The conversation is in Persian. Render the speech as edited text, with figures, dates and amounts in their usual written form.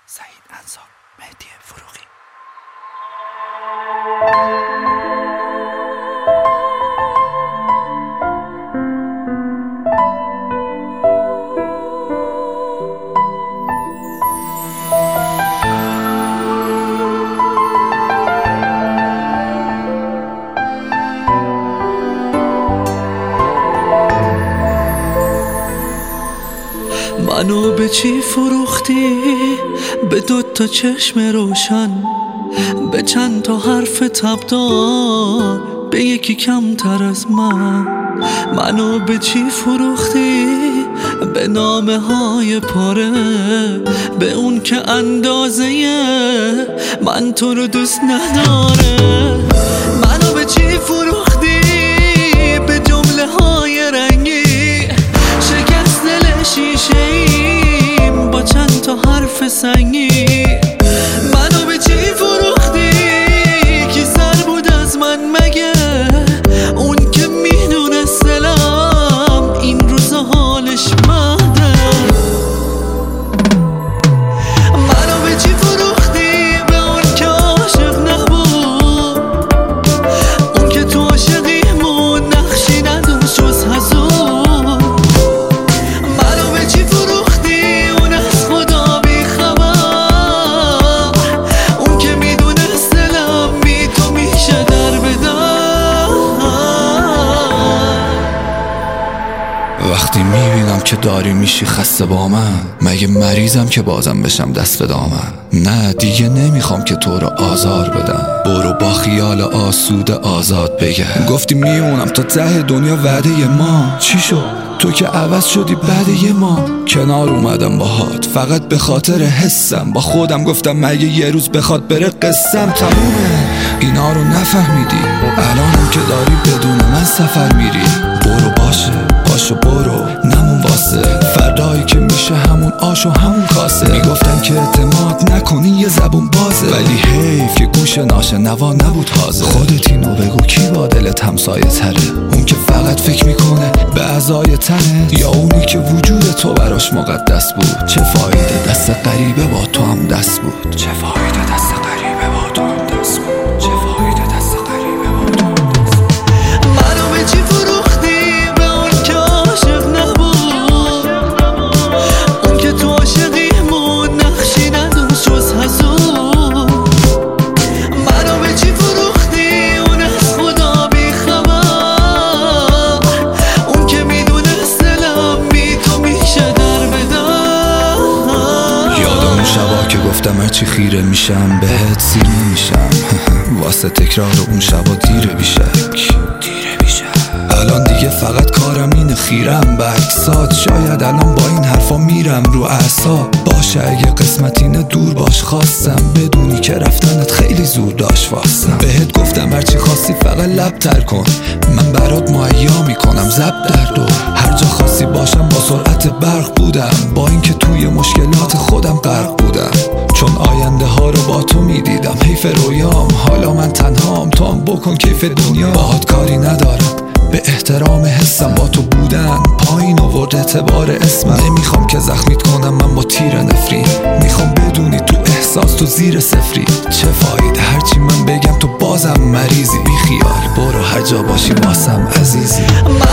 سعید انصار، مهدی فروغی. منو به چی فروختی؟ به 2 چشم روشن، به چند تا حرف تبدار، به یکی کمتر از من. منو به چی فروختی؟ به نامه های پاره، به اون که اندازه من تو رو دوست نداره. منو به چی فروختی؟ به جمله های رنگی، شکست دل شیشه ایم با چند تا حرف سنگی. منو به چی فروختی؟ کی سر بود از من مگه؟ اون که میدونست دلم این روزا حالش بده. منو به چی فروختی؟ به اون که عاشق نبود، اون که تو عاشقیمون نقشی نداشت جز حضور. منو به چی فروختی؟ اون از خدا بی خبر، اون که میدونست دلم بی تو میشه در بدر. وقتی میبینم که داری میشی خسته با من، مگه مریضم که بازم بشم دست به دامن؟ نه دیگه نمیخوام که تو رو آزار بدم، برو با خیال آسوده آزاد بگه. گفتی میمونم تا ته دنیا، وعده ما چی شد؟ تو که عوض شدی بعد یه ما. کنار اومدم باهات فقط به خاطر حسم، با خودم گفتم مگه یه روز بخواد بره قصم تمومه. اینا رو نفهمیدی، الانم که داری بدون من سفر میری. برو باشو برو، نمون واسه فردایی که میشه همون آش و همون کاسه. میگفتن که اعتماد نکنی یه زبون بازه، ولی حیف که گوش ناشنوا نبود حاضر. خودت اینو بگو کی با دلت همسایه تره؟ اون که فقط فکر میکنه به اعضای تنه، یا اونی که وجود تو براش مقدس بود؟ چه فایده دست غریبه با تو هم دست بود؟ چه فایده دست غریبه با تو هم دست بود؟ چه فایده دست غریبه با تو هم دست بود؟ منو به چی فروختی؟ به اون که عاشق نبود، اون که تو عاشقیمون نقشی نداشت جز حضور. منو به چی فروختی؟ اون از خدا بی خبر، اون که میدونست دلم بی تو میشه در بدر. یادم اون شبا که گفتم هرچی خیره میشم بهت سیر نمیشم، واسه تکرار اون شبا دیره بیشک. الان دیگه فقط کارم اینه خیرم به عکسات، شاید الان با این حرفا میرم رو اعصاب. باشه اگه قسمت اینه دور باش خواستم، بدونی که رفتنت خیلی زور داشت واسم. بهت گفتم هرچی خواستی فقط لب تر کن، من برات مهیا میکنم زب در دور. هر جا خواستی باشم با سرعت برق بودم، با اینکه توی مشکلات خودم غرق بودم. چون آینده ها رو با تو میدیدم، حیف رویام حالا من تنهام. تو هم بکن کیف دنیا، باهات کاری ندارم، به احترام حسم با تو بودن پایین آورد اعتبار اسمم. نمیخوام که زخمیت کنم من با تیر نفرین، میخوام بدونی تو احساس تو زیر صفری. چه فایده هرچی من بگم تو بازم مریضی؟ بی خیال برو هر جا باشی واسم عزیزی.